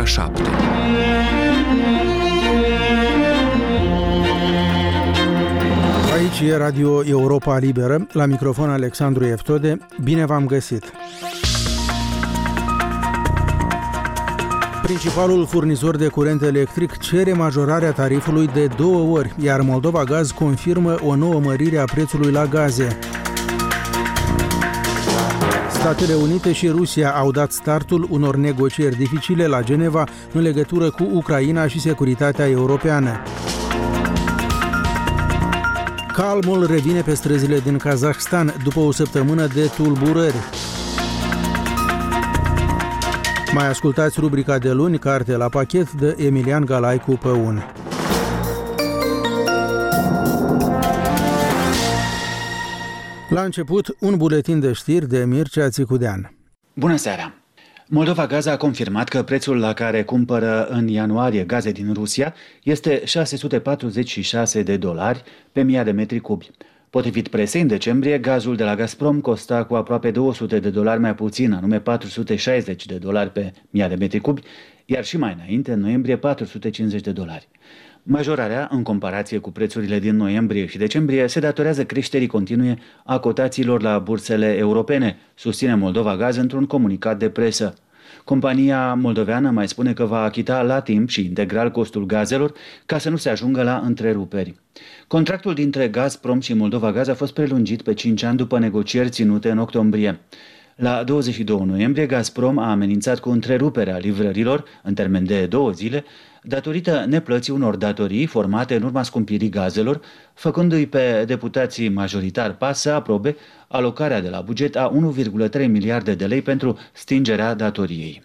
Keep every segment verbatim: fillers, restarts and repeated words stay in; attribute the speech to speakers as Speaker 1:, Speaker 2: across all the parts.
Speaker 1: ora șapte.
Speaker 2: Aici e Radio Europa Liberă, la microfon Alexandru Eftode. Bine v-am găsit! Principalul furnizor de curent electric cere majorarea tarifului de două ori, iar Moldova Gaz confirmă o nouă mărire a prețului la gaze. Statele Unite și Rusia au dat startul unor negocieri dificile la Geneva în legătură cu Ucraina și securitatea europeană. Calmul revine pe străzile din Kazahstan după o săptămână de tulburări. Mai ascultați rubrica de luni, Carte la pachet, de Emilian Galaicu Păun. La început, un buletin de știri de Mircea Țicudean.
Speaker 3: Bună seara! Moldova Gaz a confirmat că prețul la care cumpără în ianuarie gaze din Rusia este șase sute patruzeci și șase de dolari pe mie de metri cubi. Potrivit presei, în decembrie, gazul de la Gazprom costa cu aproape două sute de dolari mai puțin, anume patru sute șaizeci de dolari pe mie de metri cubi, iar și mai înainte, în noiembrie, patru sute cincizeci de dolari. Majorarea, în comparație cu prețurile din noiembrie și decembrie, se datorează creșterii continue a cotațiilor la bursele europene, susține Moldova Gaz într-un comunicat de presă. Compania moldoveană mai spune că va achita la timp și integral costul gazelor ca să nu se ajungă la întreruperi. Contractul dintre Gazprom și Moldova Gaz a fost prelungit pe cinci ani după negocieri ținute în octombrie. La douăzeci și doi noiembrie, Gazprom a amenințat cu întreruperea livrărilor în termen de două zile, datorită neplății unor datorii formate în urma scumpirii gazelor, făcându-i pe deputații majoritari pas să aprobe alocarea de la buget a unu virgulă trei miliarde de lei pentru stingerea datoriei.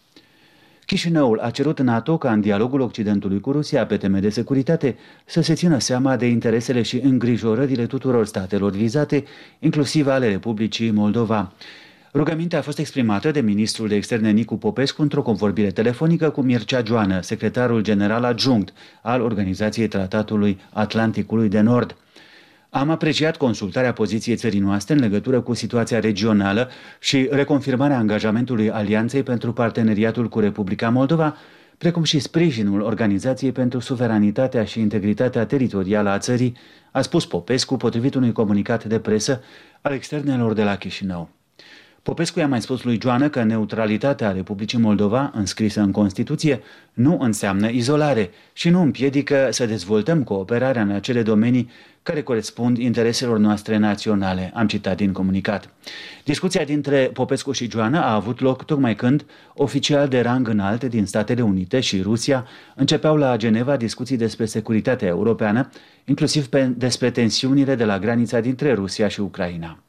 Speaker 3: Chișinăul a cerut NATO ca în dialogul Occidentului cu Rusia pe teme de securitate să se țină seama de interesele și îngrijorările tuturor statelor vizate, inclusiv ale Republicii Moldova. Rugămintea a fost exprimată de ministrul de externe Nicu Popescu într-o convorbire telefonică cu Mircea Joană, secretarul general adjunct al Organizației Tratatului Atlanticului de Nord. Am apreciat consultarea poziției țării noastre în legătură cu situația regională și reconfirmarea angajamentului Alianței pentru parteneriatul cu Republica Moldova, precum și sprijinul Organizației pentru Suveranitatea și Integritatea Teritorială a țării, a spus Popescu potrivit unui comunicat de presă al externelor de la Chișinău. Popescu i-a mai spus lui Joană că neutralitatea Republicii Moldova, înscrisă în Constituție, nu înseamnă izolare și nu împiedică să dezvoltăm cooperarea în acele domenii care corespund intereselor noastre naționale, am citat din comunicat. Discuția dintre Popescu și Joană a avut loc tocmai când oficiali de rang înalt din Statele Unite și Rusia începeau la Geneva discuții despre securitatea europeană, inclusiv pe, despre tensiunile de la granița dintre Rusia și Ucraina.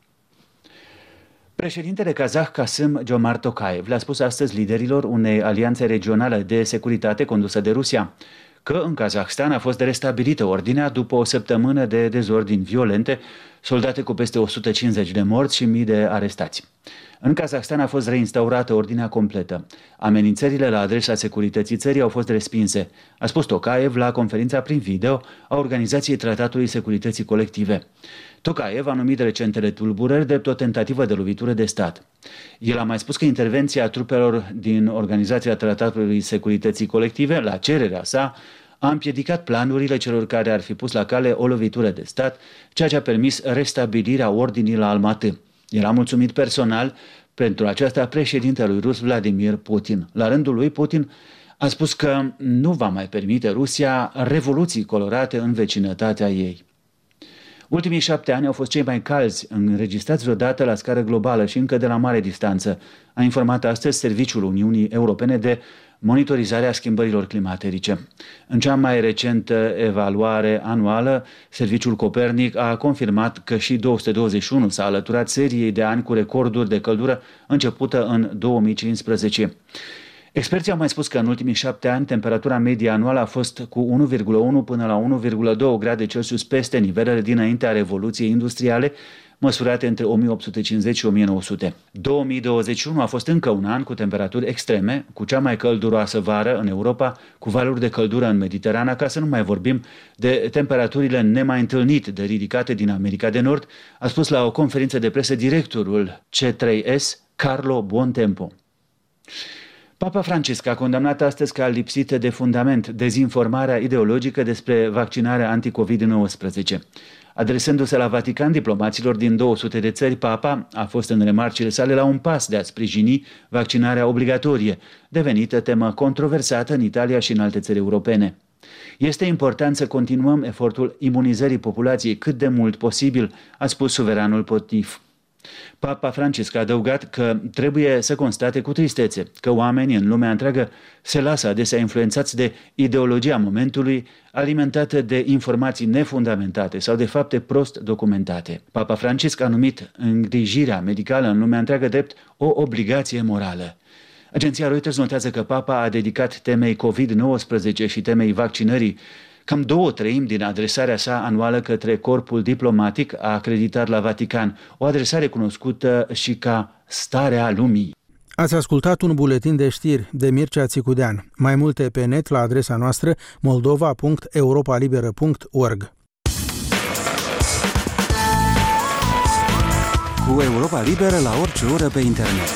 Speaker 3: Președintele kazah Kassym-Jomart Tokayev le-a spus astăzi liderilor unei alianțe regionale de securitate condusă de Rusia că în Kazahstan a fost restabilită ordinea după o săptămână de dezordini violente, soldate cu peste o sută cincizeci de morți și mii de arestați. În Kazahstan a fost reinstaurată ordinea completă. Amenințările la adresa securității țării au fost respinse, a spus Tokayev la conferința prin video a Organizației Tratatului Securității Colective. Tokayev a numit recentele tulburări drept o tentativă de lovitură de stat. El a mai spus că intervenția trupelor din Organizația Tratatului Securității Colective, la cererea sa, a împiedicat planurile celor care ar fi pus la cale o lovitură de stat, ceea ce a permis restabilirea ordinii la Almaty. El a mulțumit personal pentru aceasta președintelui rus Vladimir Putin. La rândul lui, Putin a spus că nu va mai permite Rusia revoluții colorate în vecinătatea ei. Ultimii șapte ani au fost cei mai calzi înregistrați vreodată la scară globală și încă de la mare distanță, a informat astăzi Serviciul Uniunii Europene de monitorizare a schimbărilor climaterice. În cea mai recentă evaluare anuală, Serviciul Copernic a confirmat că și două sute douăzeci și unu s-a alăturat seriei de ani cu recorduri de căldură începută în două mii cincisprezece. Experții au mai spus că în ultimii șapte ani temperatura medie anuală a fost cu unu virgulă unu până la unu virgulă doi grade Celsius peste nivelele dinaintea Revoluției Industriale, măsurate între o mie opt sute cincizeci și o mie nouă sute. două mii douăzeci și unu a fost încă un an cu temperaturi extreme, cu cea mai călduroasă vară în Europa, cu valuri de căldură în Mediterana, ca să nu mai vorbim de temperaturile nemai întâlnit de ridicate din America de Nord, a spus la o conferință de presă directorul C trei S, Carlo Buontempo. Papa Francisc a condamnat astăzi ca lipsită de fundament dezinformarea ideologică despre vaccinarea anti-covid nouăsprezece. Adresându-se la Vatican diplomaților din două sute de țări, Papa a fost în remarcile sale la un pas de a sprijini vaccinarea obligatorie, devenită temă controversată în Italia și în alte țări europene. Este important să continuăm efortul imunizării populației cât de mult posibil, a spus suveranul pontif. Papa Francisc a adăugat că trebuie să constate cu tristețe că oamenii în lumea întreagă se lasă adesea influențați de ideologia momentului, alimentată de informații nefundamentate sau de fapte prost documentate. Papa Francisc a numit îngrijirea medicală în lumea întreagă drept o obligație morală. Agenția Reuters notează că Papa a dedicat temei covid nouăsprezece și temei vaccinării cam două treimi din adresarea sa anuală către corpul diplomatic acreditat la Vatican, o adresare cunoscută și ca Starea Lumii.
Speaker 2: Ați ascultat un buletin de știri de Mircea Țicudean. Mai multe pe net la adresa noastră moldova punct europa liberă punct org.
Speaker 1: Cu Europa Liberă la orice oră pe internet.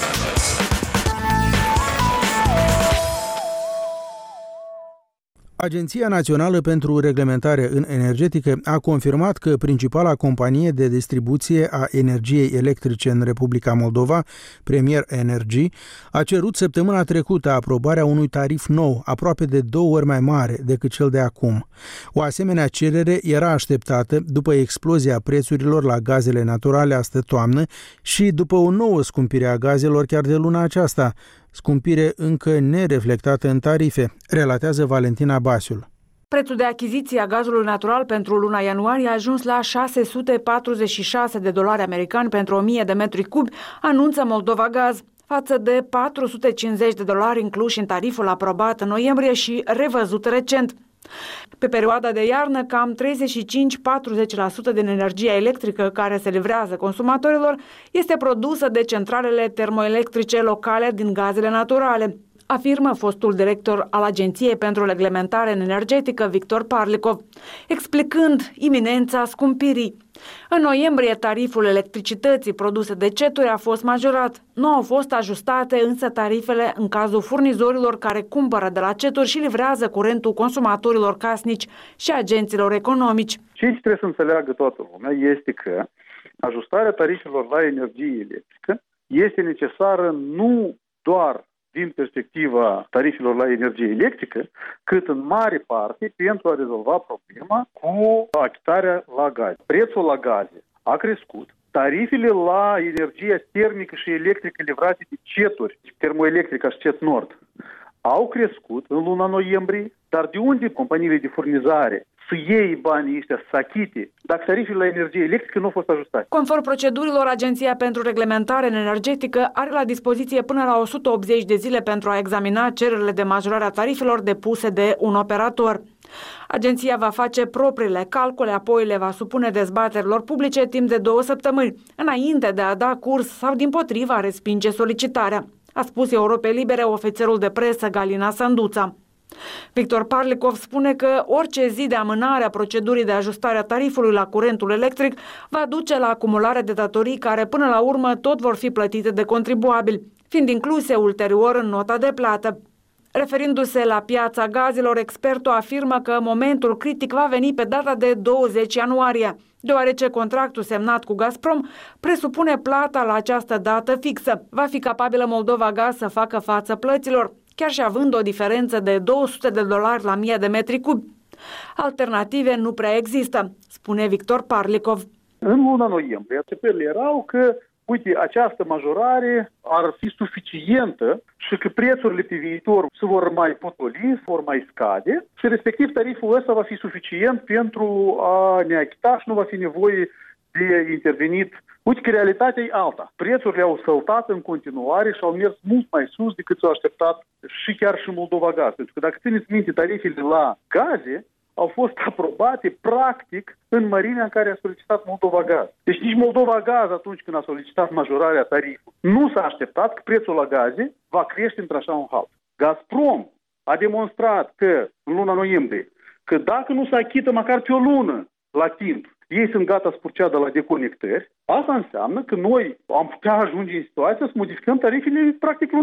Speaker 2: Agenția Națională pentru Reglementare în Energetică a confirmat că principala companie de distribuție a energiei electrice în Republica Moldova, Premier Energy, a cerut săptămâna trecută aprobarea unui tarif nou, aproape de două ori mai mare decât cel de acum. O asemenea cerere era așteptată după explozia prețurilor la gazele naturale astă toamnă și după o nouă scumpire a gazelor chiar de luna aceasta, scumpire încă nereflectată în tarife, relatează Valentina Basiul.
Speaker 4: Prețul de achiziție a gazului natural pentru luna ianuarie a ajuns la șase sute patruzeci și șase de dolari americani pentru o mie de metri cubi, anunță Moldova Gaz, față de patru sute cincizeci de dolari incluși în tariful aprobat în noiembrie și revăzut recent. Pe perioada de iarnă, cam treizeci și cinci - patruzeci la sută din energia electrică care se livrează consumatorilor este produsă de centralele termoelectrice locale din gazele naturale, afirmă fostul director al Agenției pentru Reglementare în Energetică, Victor Parlicov, explicând iminența scumpirii. În noiembrie, tariful electricității produse de ceturi a fost majorat. Nu au fost ajustate însă tarifele în cazul furnizorilor care cumpără de la ceturi și livrează curentul consumatorilor casnici și agenților economici.
Speaker 5: Ce trebuie să înțeleagă toată lumea este că ajustarea tarifelor la energie electrică este necesară nu doar din perspectiva tarifelor la energie electrică, cât în mare parte pentru a rezolva problema cu achitarea la gaze. Prețul la gaze a crescut. Tarifele la energia termică și electrică livrate de ceturi, termoelectrica și cet nord, au crescut în luna noiembrie, dar de unde companiile de furnizare să iei banii ăștia, să achite, dacă tarifele la energie electrică nu au fost ajustate?
Speaker 4: Conform procedurilor, Agenția pentru Reglementare în Energetică are la dispoziție până la o sută optzeci de zile pentru a examina cererile de majorare a tarifelor depuse de un operator. Agenția va face propriile calcule, apoi le va supune dezbaterilor publice timp de două săptămâni, înainte de a da curs sau dimpotrivă a respinge solicitarea, a spus Europei Libere ofițerul de presă Galina Sanduța. Victor Parlicov spune că orice zi de amânare a procedurii de ajustare a tarifului la curentul electric va duce la acumulare de datorii care până la urmă tot vor fi plătite de contribuabili, fiind incluse ulterior în nota de plată. Referindu-se la piața gazelor, expertul afirmă că momentul critic va veni pe data de douăzeci ianuarie, deoarece contractul semnat cu Gazprom presupune plata la această dată fixă. Va fi capabilă Moldova Gaz să facă față plăților, chiar și având o diferență de două sute de dolari la mie de metri cubi. Alternative nu prea există, spune Victor Parlicov.
Speaker 5: În luna noiembrie, așteptările erau că, uite, această majorare ar fi suficientă și că prețurile pe viitor se vor mai potoli, se vor mai scade și respectiv tariful ăsta va fi suficient pentru a ne achita și nu va fi nevoie de intervenit. Uite că realitatea e alta. Prețurile au săltat în continuare și au mers mult mai sus decât s-au așteptat și chiar și Moldova Gaz. Pentru că dacă țineți minte, tarifele la gaze au fost aprobate practic în mărimea în care a solicitat Moldova Gaz. Deci nici Moldova Gaz, atunci când a solicitat majorarea tarifului, nu s-a așteptat că prețul la gaze va crește într-așa un hal. Gazprom a demonstrat că în luna noiembrie că dacă nu se achită măcar pe o lună la timp, ei sunt gata să proceadă la deconectări, asta înseamnă că noi am putea ajunge în situația să modificăm tarifele practic lunar.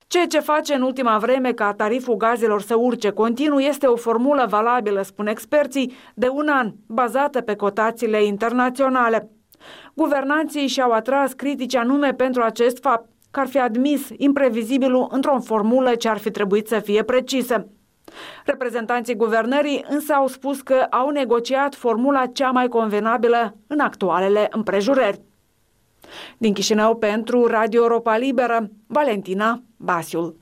Speaker 4: Ceea ce face în ultima vreme ca tariful gazelor să urce continuu este o formulă valabilă, spun experții, de un an, bazată pe cotațiile internaționale. Guvernanții și-au atras critici anume pentru acest fapt, că ar fi admis imprevizibilul într-o formulă ce ar fi trebuit să fie precisă. Reprezentanții guvernării însă au spus că au negociat formula cea mai convenabilă în actualele împrejurări. Din Chișinău pentru Radio Europa Liberă, Valentina Basiul.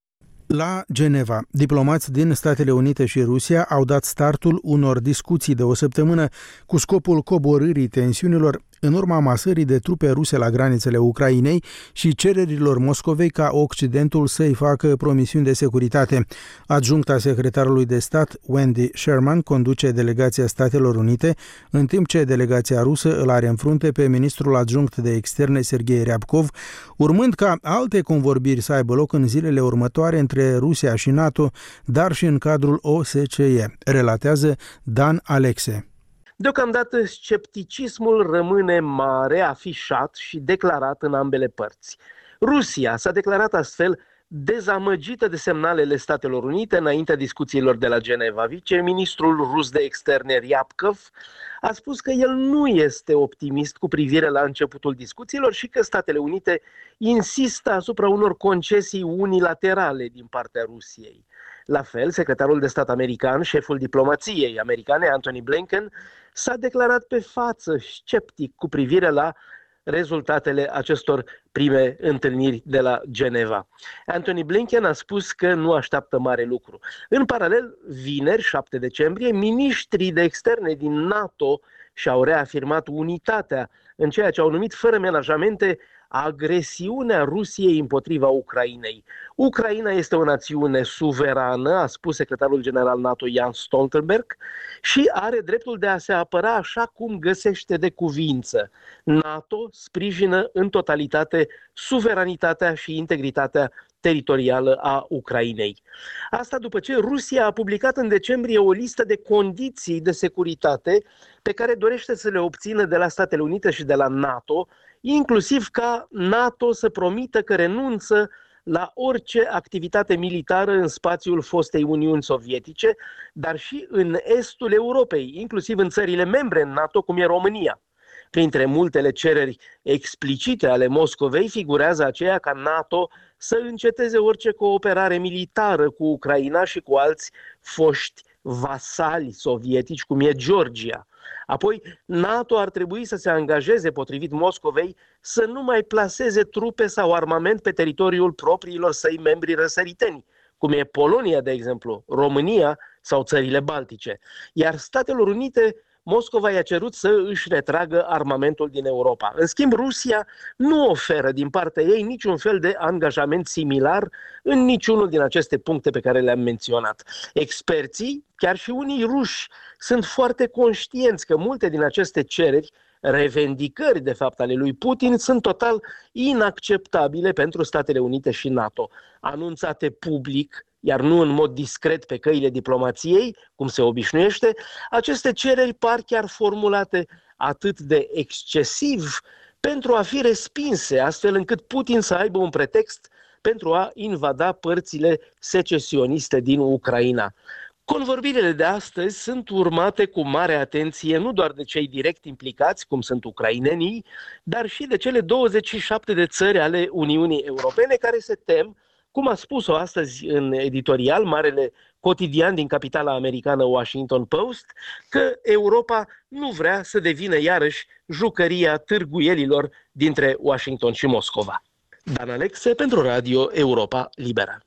Speaker 2: La Geneva, diplomați din Statele Unite și Rusia au dat startul unor discuții de o săptămână cu scopul coborârii tensiunilor în urma masării de trupe ruse la granițele Ucrainei și cererilor Moscovei ca Occidentul să-i facă promisiuni de securitate. Adjuncta secretarului de stat, Wendy Sherman, conduce delegația Statelor Unite, în timp ce delegația rusă îl are în frunte pe ministrul adjunct de externe, Sergei Ryabkov, urmând ca alte convorbiri să aibă loc în zilele următoare între Rusia și NATO, dar și în cadrul O S C E, relatează Dan Alexe.
Speaker 6: Deocamdată, scepticismul rămâne mare, afișat și declarat în ambele părți. Rusia s-a declarat astfel dezamăgită de semnalele Statelor Unite înaintea discuțiilor de la Geneva. Viceministrul rus de externe Ryabkov a spus că el nu este optimist cu privire la începutul discuțiilor și că Statele Unite insistă asupra unor concesii unilaterale din partea Rusiei. La fel, secretarul de stat american, șeful diplomației americane, Antony Blinken, s-a declarat pe față sceptic cu privire la rezultatele acestor prime întâlniri de la Geneva. Antony Blinken a spus că nu așteaptă mare lucru. În paralel, vineri, șapte decembrie, miniștrii de externe din NATO și-au reafirmat unitatea în ceea ce au numit fără menajamente agresiunea Rusiei împotriva Ucrainei. Ucraina este o națiune suverană, a spus secretarul general NATO Jens Stoltenberg, și are dreptul de a se apăra așa cum găsește de cuvință. NATO sprijină în totalitate suveranitatea și integritatea teritorială a Ucrainei. Asta după ce Rusia a publicat în decembrie o listă de condiții de securitate pe care dorește să le obțină de la Statele Unite și de la NATO, inclusiv ca NATO să promită că renunță la orice activitate militară în spațiul fostei Uniuni Sovietice, dar și în estul Europei, inclusiv în țările membre în NATO, cum e România. Printre multele cereri explicite ale Moscovei figurează aceea ca NATO să înceteze orice cooperare militară cu Ucraina și cu alți foști vasali sovietici, cum e Georgia. Apoi, NATO ar trebui să se angajeze, potrivit Moscovei, să nu mai plaseze trupe sau armament pe teritoriul propriilor săi membri răsăriteni, cum e Polonia, de exemplu, România sau țările Baltice. Iar Statelor Unite, Moscova i-a cerut să își retragă armamentul din Europa. În schimb, Rusia nu oferă din partea ei niciun fel de angajament similar în niciunul din aceste puncte pe care le-am menționat. Experții, chiar și unii ruși, sunt foarte conștienți că multe din aceste cereri, revendicări de fapt ale lui Putin, sunt total inacceptabile pentru Statele Unite și NATO. Anunțate public, iar nu în mod discret pe căile diplomației, cum se obișnuiește, aceste cereri par chiar formulate atât de excesiv pentru a fi respinse, astfel încât Putin să aibă un pretext pentru a invada părțile secesioniste din Ucraina. Convorbirile de astăzi sunt urmate cu mare atenție nu doar de cei direct implicați, cum sunt ucrainenii, dar și de cele douăzeci și șapte de țări ale Uniunii Europene care se tem, cum a spus-o astăzi în editorial, marele cotidian din capitala americană Washington Post, că Europa nu vrea să devină iarăși jucăria târguielilor dintre Washington și Moscova. Dan Alexe pentru Radio Europa Liberă.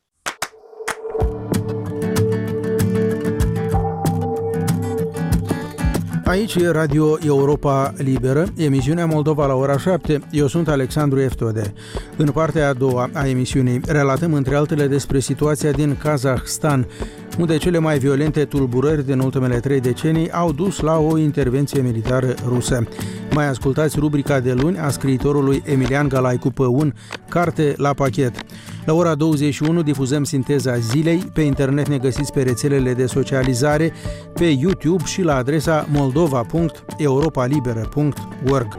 Speaker 2: Aici e Radio Europa Liberă, emisiunea Moldova la ora șapte. Eu sunt Alexandru Eftode. În partea a doua a emisiunii relatăm între altele despre situația din Kazahstan, unde cele mai violente tulburări din ultimele trei decenii au dus la o intervenție militară rusă. Mai ascultați rubrica de luni a scriitorului Emilian Galaicu Păun, Carte la pachet. La ora douăzeci și unu difuzăm sinteza zilei, pe internet ne găsiți pe rețelele de socializare, pe YouTube și la adresa moldova punct europa liberă punct org.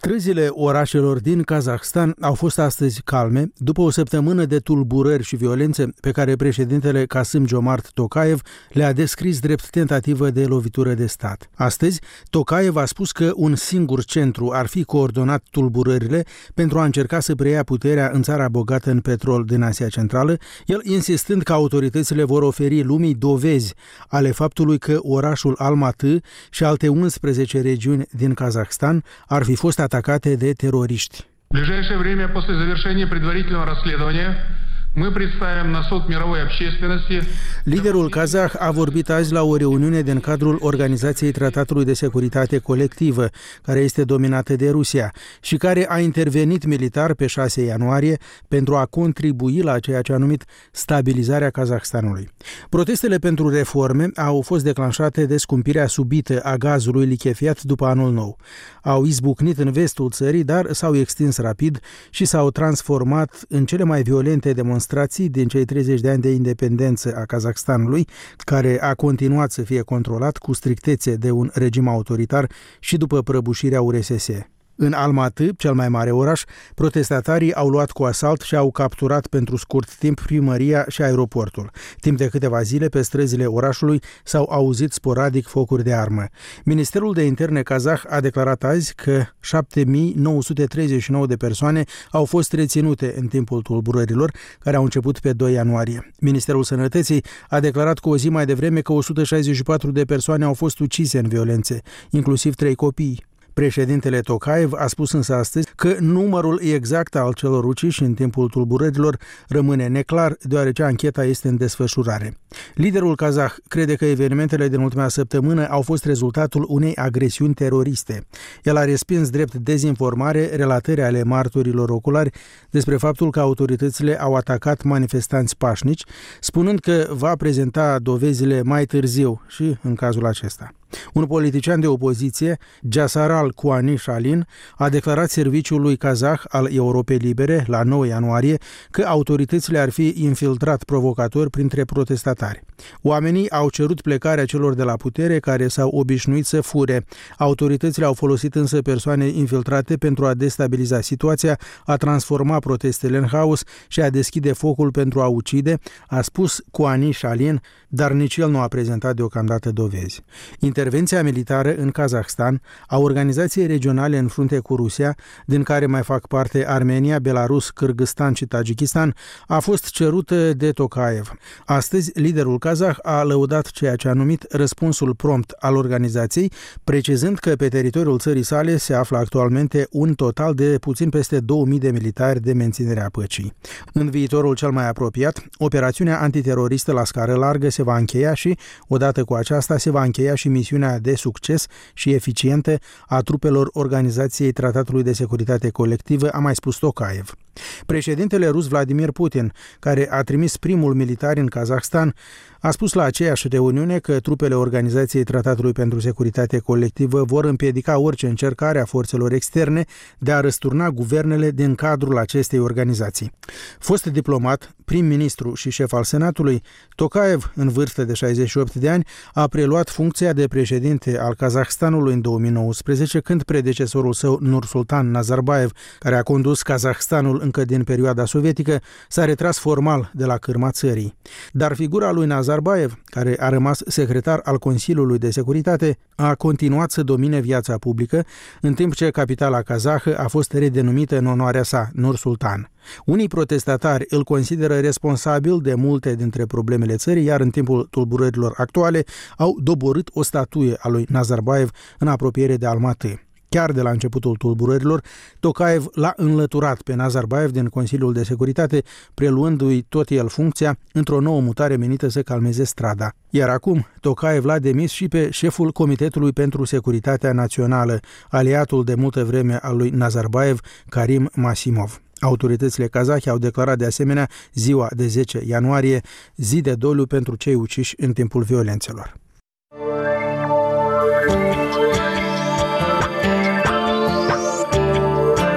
Speaker 2: Străzile orașelor din Kazahstan au fost astăzi calme, după o săptămână de tulburări și violențe pe care președintele Kassym-Jomart Tokayev le-a descris drept tentativă de lovitură de stat. Astăzi, Tokayev a spus că un singur centru ar fi coordonat tulburările pentru a încerca să preia puterea în țara bogată în petrol din Asia Centrală, el insistând că autoritățile vor oferi lumii dovezi ale faptului că orașul Almaty și alte unsprezece regiuni din Kazahstan ar fi fost atacate de teroriști.
Speaker 7: В ближайшее время после завершения предварительного расследования мы представим на суд мировой общественности.
Speaker 2: Liderul kazah a vorbit azi la o reuniune din cadrul Organizației Tratatului de Securitate Colectivă, care este dominată de Rusia și care a intervenit militar pe șase ianuarie pentru a contribui la ceea ce a numit stabilizarea Kazahstanului. Protestele pentru reforme au fost declanșate de scumpirea subită a gazului lichefiat după anul nou. Au izbucnit în vestul țării, dar s-au extins rapid și s-au transformat în cele mai violente demonstrații din cei treizeci de ani de independență a Kazahstanului, care a continuat să fie controlat cu strictețe de un regim autoritar și după prăbușirea U R S S. În Almaty, cel mai mare oraș, protestatarii au luat cu asalt și au capturat pentru scurt timp primăria și aeroportul. Timp de câteva zile, pe străzile orașului s-au auzit sporadic focuri de armă. Ministerul de Interne kazah a declarat azi că șapte mii nouă sute treizeci și nouă de persoane au fost reținute în timpul tulburărilor, care au început pe doi ianuarie. Ministerul Sănătății a declarat cu o zi mai devreme că o sută șaizeci și patru de persoane au fost ucise în violențe, inclusiv trei copii. Președintele Tokayev a spus însă astăzi că numărul exact al celor uciși în timpul tulburărilor rămâne neclar, deoarece ancheta este în desfășurare. Liderul kazah crede că evenimentele din ultima săptămână au fost rezultatul unei agresiuni teroriste. El a respins drept dezinformare relatări ale martorilor oculari despre faptul că autoritățile au atacat manifestanți pașnici, spunând că va prezenta dovezile mai târziu și în cazul acesta. Un politician de opoziție, Jasaral Kuani Shalin, a declarat serviciului kazah al Europei Libere la nouă ianuarie că autoritățile ar fi infiltrat provocatori printre protestatari. Oamenii au cerut plecarea celor de la putere care s-au obișnuit să fure. Autoritățile au folosit însă persoane infiltrate pentru a destabiliza situația, a transforma protestele în haos și a deschide focul pentru a ucide, a spus Kuani Shalin, dar nici el nu a prezentat deocamdată dovezi. Intervenția militară în Kazahstan a organizației regionale în frunte cu Rusia, din care mai fac parte Armenia, Belarus, Kârgâzstan și Tajikistan, a fost cerută de Tokayev. Astăzi, liderul kazah a lăudat ceea ce a numit răspunsul prompt al organizației, precizând că pe teritoriul țării sale se află actualmente un total de puțin peste două mii de militari de menținere a păcii. În viitorul cel mai apropiat, operațiunea antiteroristă la scară largă se va încheia și, odată cu aceasta, se va încheia și misiunea de succes și eficientă a trupelor Organizației Tratatului de Securitate Colectivă, a mai spus Tokayev. Președintele rus Vladimir Putin, care a trimis primul militar în Kazahstan, a spus la aceeași reuniune că trupele Organizației Tratatului pentru Securitate Colectivă vor împiedica orice încercare a forțelor externe de a răsturna guvernele din cadrul acestei organizații. Fost diplomat, prim-ministru și șef al Senatului, Tokayev, în vârstă de șaizeci și opt de ani, a preluat funcția de președinte al Kazahstanului în două mii nouăsprezece, când predecesorul său, Nursultan Nazarbayev, care a condus Kazahstanul încă din perioada sovietică, s-a retras formal de la cârma țării. Dar figura lui Nazarbayev, care a rămas secretar al Consiliului de Securitate, a continuat să domine viața publică, în timp ce capitala kazahă a fost redenumită în onoarea sa, Nur-Sultan. Unii protestatari îl consideră responsabil de multe dintre problemele țării, iar în timpul tulburărilor actuale au doborât o statuie a lui Nazarbayev în apropiere de Almaty. Chiar de la începutul tulburărilor, Tokayev l-a înlăturat pe Nazarbayev din Consiliul de Securitate, preluându-i tot el funcția într-o nouă mutare menită să calmeze strada. Iar acum, Tokayev l-a demis și pe șeful Comitetului pentru Securitatea Națională, aliatul de multă vreme al lui Nazarbayev, Karim Masimov. Autoritățile kazahe au declarat de asemenea ziua de zece ianuarie zi de doliu pentru cei uciși în timpul violențelor.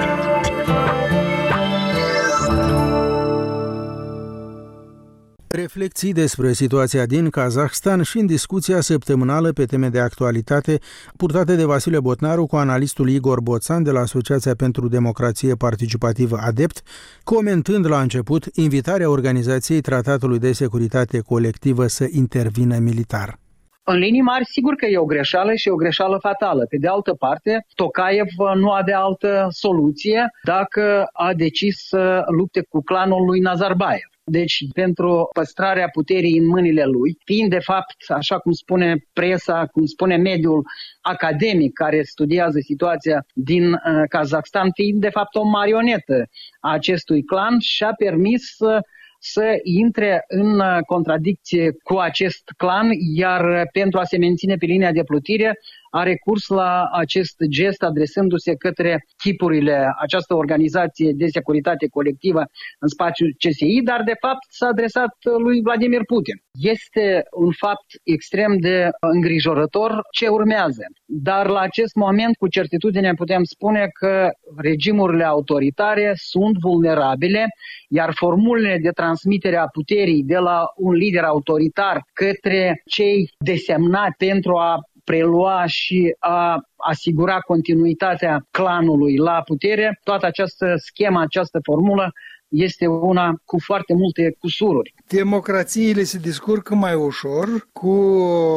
Speaker 2: Reflecție Reflecții despre situația din Kazahstan și în discuția săptămânală pe teme de actualitate purtate de Vasile Botnaru cu analistul Igor Boțan de la Asociația pentru Democrație Participativă ADEPT, comentând la început invitarea Organizației Tratatului de Securitate Colectivă să intervină militar.
Speaker 8: În linii mari, sigur că e o greșeală și e o greșeală fatală. Pe de altă parte, Tokayev nu avea altă soluție dacă a decis să lupte cu clanul lui Nazarbayev. Deci, pentru păstrarea puterii în mâinile lui, fiind de fapt, așa cum spune presa, cum spune mediul academic care studiază situația din uh, Kazahstan, fiind de fapt o marionetă a acestui clan, și-a permis să uh, să intre în contradicție cu acest clan, iar pentru a se menține pe linia de plutire a recurs la acest gest adresându-se către chipurile această organizație de securitate colectivă în spațiul C S I, dar de fapt s-a adresat lui Vladimir Putin. Este un fapt extrem de îngrijorător ce urmează, dar la acest moment cu certitudine putem spune că regimurile autoritare sunt vulnerabile, iar formulele de transmitere a puterii de la un lider autoritar către cei desemnați pentru a prelua și a asigura continuitatea clanului la putere, toată această schemă, această formulă este una cu foarte multe cusururi.
Speaker 9: Democrațiile se descurcă mai ușor cu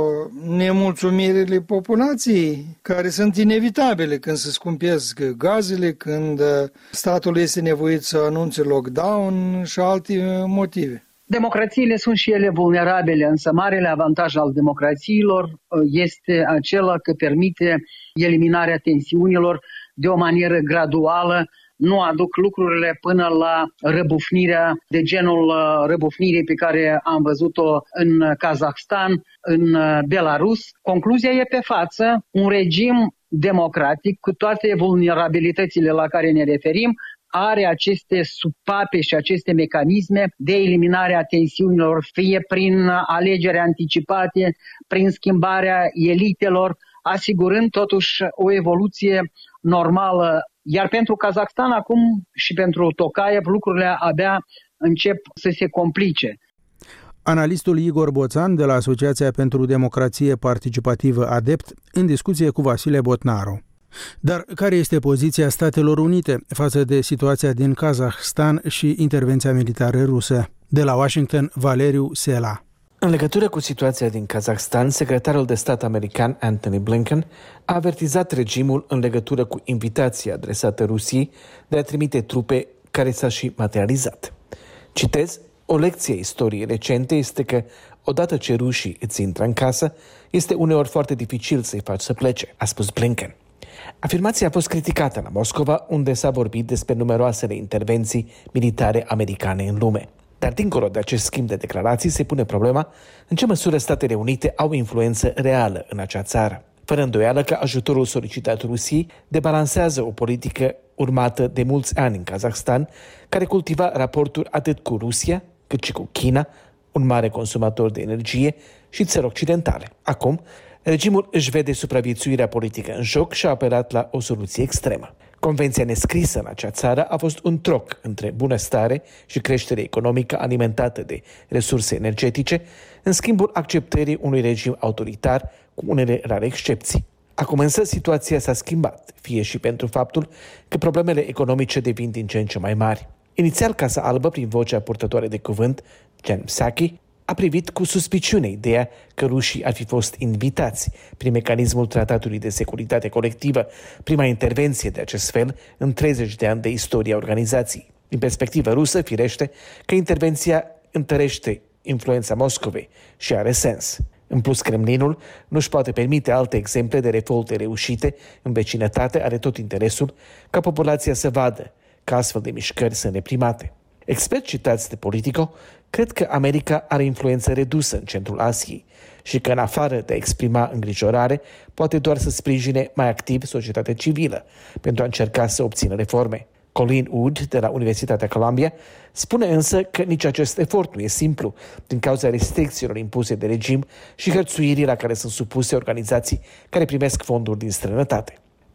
Speaker 9: nemulțumirile populației, care sunt inevitabile când se scumpesc gazele, când statul este nevoit să anunțe lockdown și alte motive.
Speaker 8: Democrațiile sunt și ele vulnerabile, însă marele avantaj al democrațiilor este acela că permite eliminarea tensiunilor de o manieră graduală, nu aduc lucrurile până la răbufnirea de genul răbufnirii pe care am văzut-o în Kazahstan, în Belarus. Concluzia e pe față, un regim democratic cu toate vulnerabilitățile la care ne referim, are aceste supape și aceste mecanisme de eliminare a tensiunilor, fie prin alegeri anticipate, prin schimbarea elitelor, asigurând totuși o evoluție normală. Iar pentru Kazahstan acum și pentru Tokayev lucrurile abia încep să se complice.
Speaker 2: Analistul Igor Boțan de la Asociația pentru Democrație Participativă ADEPT în discuție cu Vasile Botnaru. Dar care este poziția Statelor Unite față de situația din Kazahstan și intervenția militară rusă? De la Washington, Valeriu Sela.
Speaker 10: În legătură cu situația din Kazahstan, secretarul de stat american Antony Blinken a avertizat regimul în legătură cu invitația adresată Rusiei de a trimite trupe, care s-a și materializat. Citez, o lecție istoriei recente este că odată ce rușii îți intră în casă, este uneori foarte dificil să-i faci să plece, a spus Blinken. Afirmația a fost criticată la Moscova, unde s-a vorbit despre numeroasele intervenții militare americane în lume. Dar dincolo de acest schimb de declarații se pune problema în ce măsură Statele Unite au influență reală în acea țară. Fără îndoială că ajutorul solicitat Rusiei debalansează o politică urmată de mulți ani în Kazahstan, care cultiva raporturi atât cu Rusia cât și cu China, un mare consumator de energie, și țări occidentale. Acum, regimul își vede supraviețuirea politică în joc și a apelat la o soluție extremă. Convenția nescrisă în acea țară a fost un troc între bunăstare și creștere economică alimentată de resurse energetice, în schimbul acceptării unui regim autoritar cu unele rare excepții. Acum însă situația s-a schimbat, fie și pentru faptul că problemele economice devin din ce în ce mai mari. Inițial, Casa Albă, prin vocea purtătoare de cuvânt, Jen Psaki, a privit cu suspiciune ideea că rușii ar fi fost invitați prin mecanismul Tratatului de Securitate Colectivă, prima intervenție de acest fel în treizeci de ani de istoria organizației. Din perspectivă rusă, firește că intervenția întărește influența Moscovei și are sens. În plus, Kremlinul nu-și poate permite alte exemple de revolte reușite în vecinătate, are tot interesul ca populația să vadă că astfel de mișcări sunt reprimate. Experți citați de Politico cred că America are influență redusă în centrul Asiei și că, în afară de a exprima îngrijorare, poate doar să sprijine mai activ societatea civilă pentru a încerca să obțină reforme. Colin Wood, de la Universitatea Columbia, spune însă că nici acest efort nu e simplu, din cauza restricțiilor impuse de regim și hărțuirii la care sunt supuse organizații care primesc fonduri din străinătate.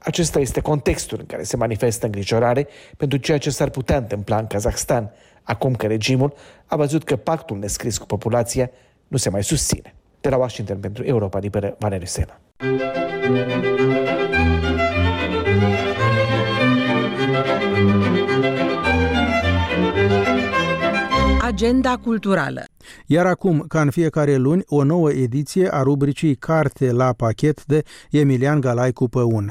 Speaker 10: Acesta este contextul în care se manifestă îngrijorare pentru ceea ce s-ar putea întâmpla în Kazahstan, acum că regimul a văzut că pactul nescris cu populația nu se mai susține. De la Washington pentru Europa Liberă, Valeriu Sena.
Speaker 11: Agenda culturală.
Speaker 2: Iar acum, ca în fiecare luni, o nouă ediție a rubricii Carte la pachet de Emilian Galaicu Păun.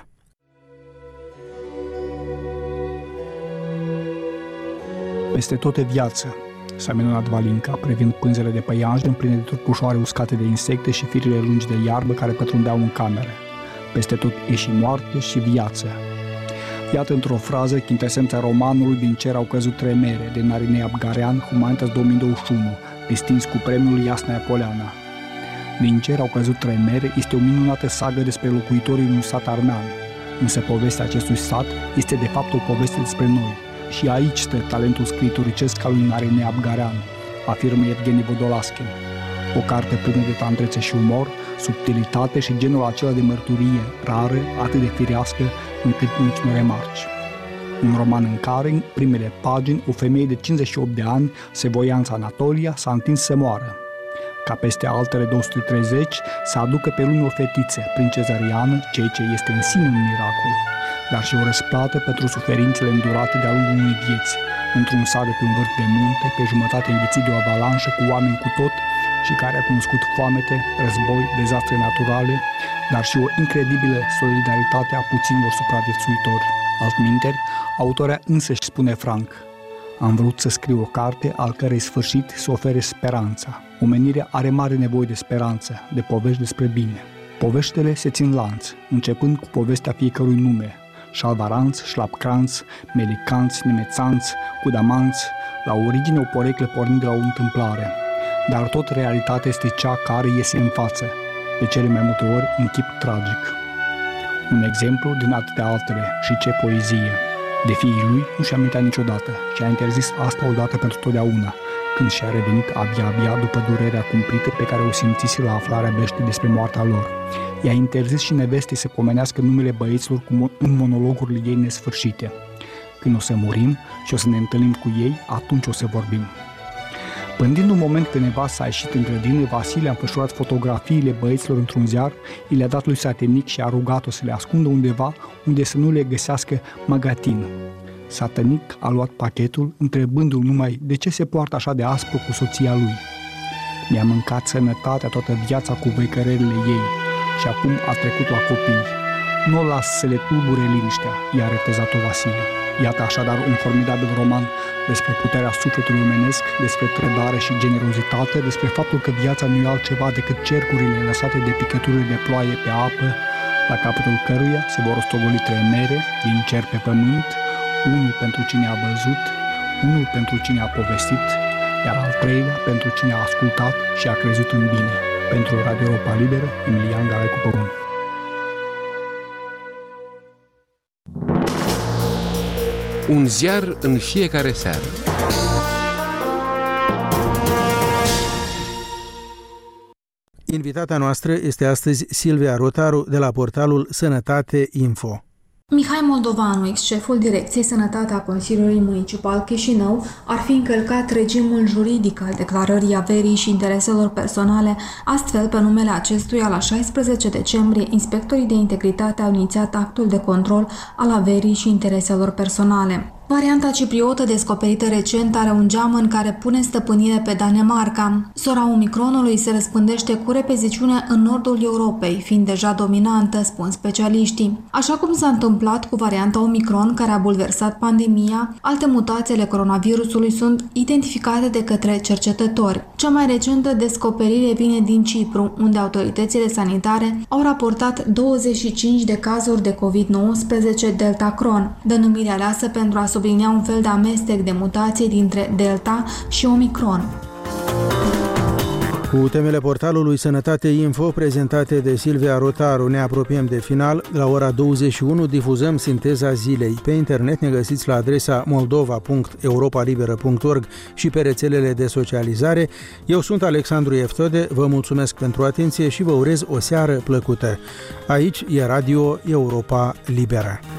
Speaker 12: Peste tot e viață, s-a minunat Valinca, privind pânzele de păianjen pline de trupușoare uscate de insecte și firele lungi de iarbă care pătrundeau în camere. Peste tot e și moarte și viață. Iată într-o frază chintesența romanului Din cer au căzut trei mere, de Narinei Abgarean, Humanitas două mii douăzeci și unu, distins cu premiul Iasnaia Poleana. Din cer au căzut trei mere este o minunată sagă despre locuitorii unui sat armean, însă povestea acestui sat este de fapt o poveste despre noi. Și aici stă talentul scriitoricesc al lui Narinei Abgarean, afirmă Evgeni Vodolaskin. O carte plină de tandrețe și umor, subtilitate și genul acela de mărturie rară, atât de firească, încât nici nu remarci. Un roman în care, în primele pagini, o femeie de cincizeci și opt de ani, sevoianța Anatolia, s-a întins să moară. Ca peste altele două sute treizeci, să aducă pe lume o fetiță, prin cezariană, ceea ce este în sine un miracol, dar și o răsplată pentru suferințele îndurate de-a lungul unei vieți, într-un sat de pe un vârf de munte, pe jumătate înghițit de o avalanșă cu oameni cu tot și care a cunoscut foamete, război, dezastre naturale, dar și o incredibilă solidaritate a puținilor supraviețuitori. Altminteri, autoarea însăși spune franc: am vrut să scriu o carte al cărei sfârșit să ofere speranța. Omenirea are mare nevoie de speranță, de povești despre bine. Poveștile se țin lanț, începând cu povestea fiecărui nume: șalvaranți, șlapcranți, melicanți, nemețanți, cudamanți, la origine o poreclă pornind de la o întâmplare. Dar tot realitatea este cea care iese în față, de cele mai multe ori în chip tragic. Un exemplu din atâtea altele, și ce poezie! De fiii lui nu și-a amintit niciodată și a interzis asta odată pentru totdeauna, când și-a revenit abia-abia după durerea cumplită pe care o simțise la aflarea veștii despre moartea lor. I-a interzis și nevestei să pomenească numele băieților în monologurile ei nesfârșite. Când o să murim și o să ne întâlnim cu ei, atunci o să vorbim. Pândind un moment când nevasta a ieșit în grădină, Vasile a înfășurat fotografiile băieților într-un ziar, i le-a dat lui Satenic și a rugat-o să le ascundă undeva unde să nu le găsească magatin. Satenic a luat pachetul, întrebându-l numai de ce se poartă așa de aspru cu soția lui. Mi-a mâncat sănătatea toată viața cu văicărelile ei și acum a trecut la copii. Nu o las să le tulbure liniștea, i-a retezat-o Vasile. Iată așadar un formidabil roman despre puterea sufletului omenesc, despre trădare și generozitate, despre faptul că viața nu e altceva decât cercurile lăsate de picăturile de ploaie pe apă, la capătul căruia se vor rostogoli trei mere din cer pe pământ, unul pentru cine a văzut, unul pentru cine a povestit, iar al treilea pentru cine a ascultat și a crezut în bine. Pentru Radio Europa Liberă, Emilian Galaicu Păun.
Speaker 13: Un ziar în fiecare seară.
Speaker 2: Invitata noastră este astăzi Silvia Rotaru de la portalul Sănătate Info.
Speaker 14: Mihai Moldovanu, ex-șeful Direcției Sănătate a Consiliului Municipal Chișinău, ar fi încălcat regimul juridic al declarării averii și intereselor personale. Astfel, pe numele acestuia, la șaisprezece decembrie, inspectorii de integritate au inițiat actul de control al averii și intereselor personale. Varianta cipriotă descoperită recent are un geamăn care pune stăpânire pe Danemarca. Sora Omicronului se răspândește cu repeziciune în nordul Europei, fiind deja dominantă, spun specialiștii. Așa cum s-a întâmplat cu varianta Omicron, care a bulversat pandemia, alte mutații ale coronavirusului sunt identificate de către cercetători. Cea mai recentă descoperire vine din Cipru, unde autoritățile sanitare au raportat douăzeci și cinci de cazuri de covid nouăsprezece Delta-Cron, denumirea aleasă pentru a sublinia un fel de amestec de mutație dintre Delta și Omicron.
Speaker 2: Cu temele portalului Sănătate Info prezentate de Silvia Rotaru ne apropiem de final. La ora douăzeci și unu difuzăm Sinteza Zilei. Pe internet ne găsiți la adresa moldova punct europa liberă punct org și pe rețelele de socializare. Eu sunt Alexandru Eftode, vă mulțumesc pentru atenție și vă urez o seară plăcută. Aici e Radio Europa Liberă.